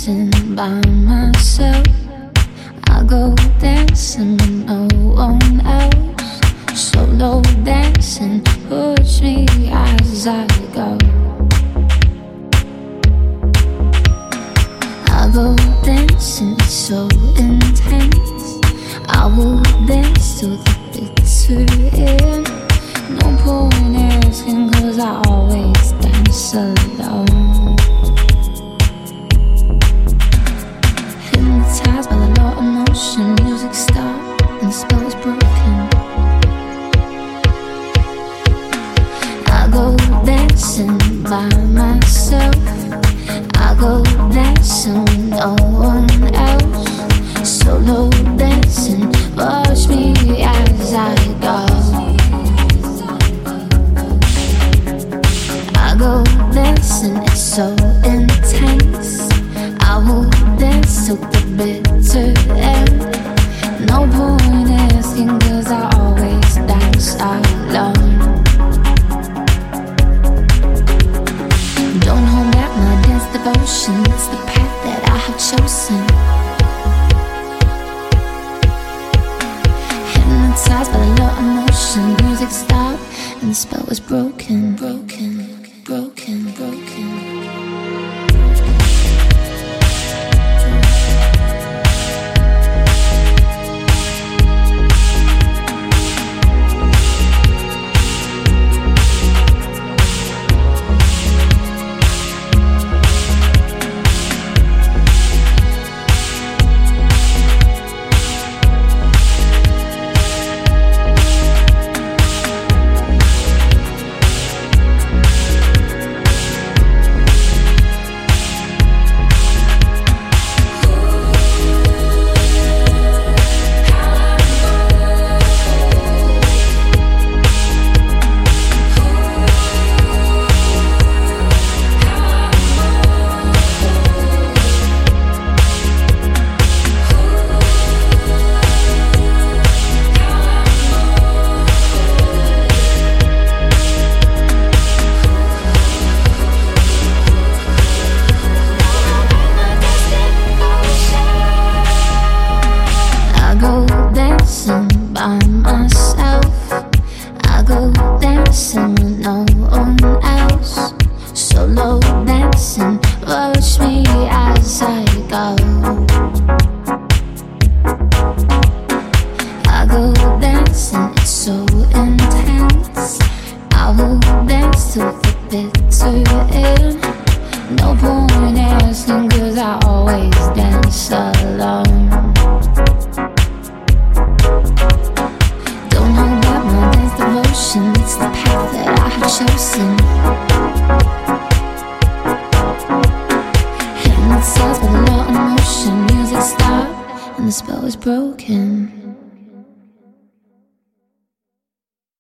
dancing by myself. I go dancing with no one else. Solo dancing, push me as I go. I go dancing, it's so intense. I will dance to the bitter end. No point asking, cause I always dance alone. Hypnotized by the law of motion, music stopped and the spell was broken. I go dancing by myself. I go dancing with no one else. Solo dancing, watch me as I go. I go dancing, it's so intense. I will dance to the bitter end. No point asking, cause I always dance alone. Don't hold back my dance devotion, it's the path that I have chosen. Hypnotized by the law of motion, music stopped and the spell was broken. Broken, broken, broken. By myself, I go dancing with no one else. Solo dancing, watch me as I go. I go dancing, it's so intense. I will dance to the bitter end. No point asking, cause I always dance alone. It's the path that I have chosen. Hypnotized by the law of motion, music stopped and the spell was broken.